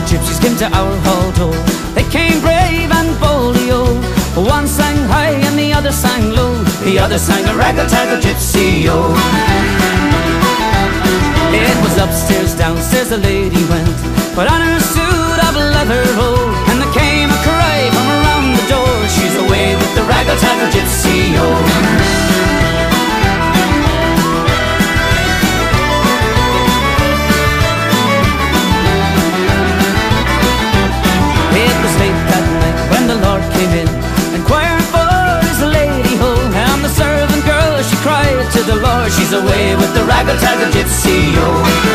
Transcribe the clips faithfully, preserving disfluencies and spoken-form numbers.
gypsies came to our hall door. They came brave and boldly, oh. One sang high and the other sang low. The other sang a raggle-taggle gypsy, oh. It was upstairs, downstairs the lady went, but on her suit of leather, oh. And there came a cry from around the door, she's away with the raggle-taggle gypsy, oh. The Lord came in, inquired for his lady, ho. And the servant girl, she cried to the Lord, she's away with the raggle-taggle gypsy, ho.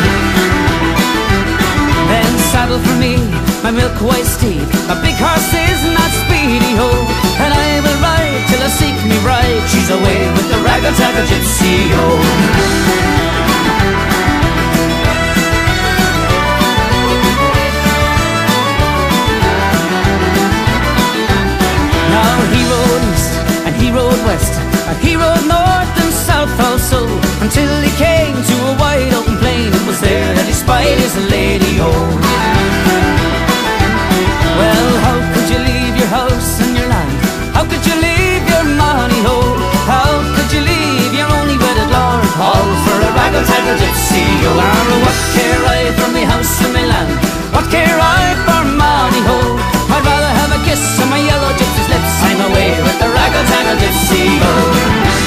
Then saddle for me my milk-white steed, my big horse is not speedy, ho. And I will ride till I seek me bride, she's away with the raggle-taggle gypsy, ho. He rode east and he rode west, and he rode north and south also, until he came to a wide open plain. It was there that he spied his lady, oh. Well, how could you leave your house and your land? How could you leave your money, oh? How could you leave your only wedded lord, all for a raggle-taggle gypsy, oh? And what care I for me house and my land? What care I for money, oh? I'd rather have a kiss on my yellow gypsy's lips. I'm away with the raggle-taggle gypsy, oh.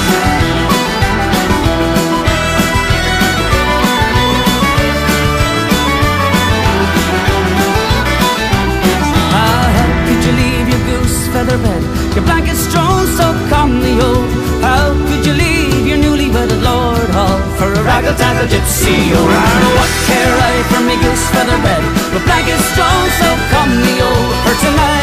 Ah, how could you leave your goose feather bed, your blanket strewn so calmly, oh? How could you leave your newly wedded lord, all for a raggle-taggle gypsy, oh? And what care I for me goose feather bed, your blanket strewn so calmly, oh? For tonight